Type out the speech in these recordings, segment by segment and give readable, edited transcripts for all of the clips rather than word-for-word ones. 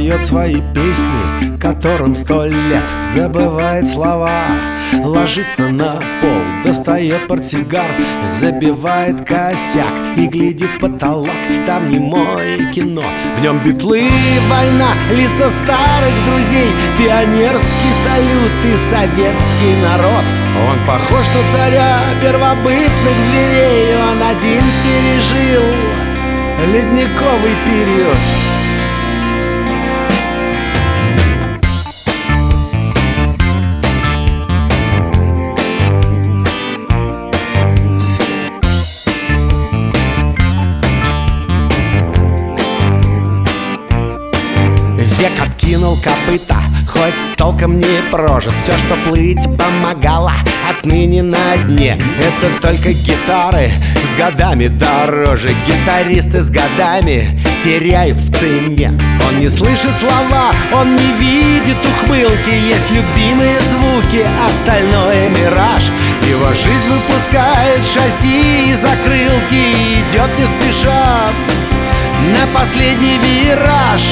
поет свои песни, которым 100 лет, забывает слова. Ложится на пол, достает портсигар, забивает косяк и глядит в потолок. Там немое кино, в нем битлы, война, лица старых друзей, пионерский салют и советский народ. Он похож на царя первобытных зверей, он один пережил ледниковый период. Век откинул копыта, хоть толком не прожит. Все, что плыть помогало, отныне на дне. Это только гитары с годами дороже. Гитаристы с годами теряют в цене. Он не слышит слова, он не видит ухмылки. Есть любимые звуки, остальное мираж. Его жизнь выпускает шасси и закрылки, идет не спеша на последний вираж.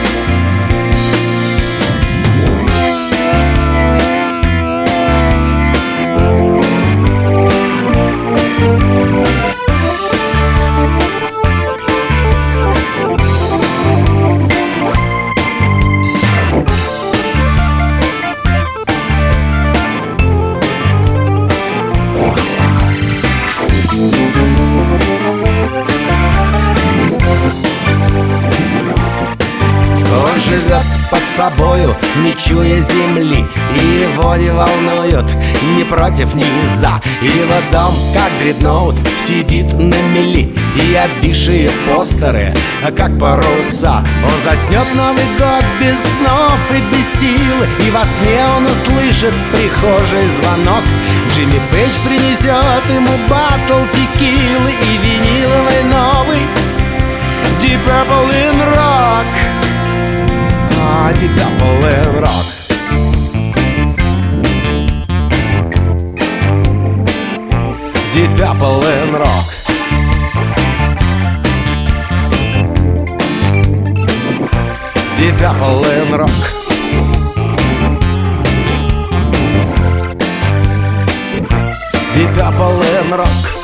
Живет под собою, не чуя земли, и его не волнуют ни против, ни за. Его дом, как дредноут, сидит на мели, и обвисшие постеры, как паруса. Он заснет Новый год без снов и без сил, и во сне он услышит в прихожей звонок. Джимми Пейдж принесет ему баттл текилы и виниловый новый Deep Purple in Rock. Deep Purple in Rock. Deep Purple in Rock. Deep Purple in Rock. Deep Purple in Rock.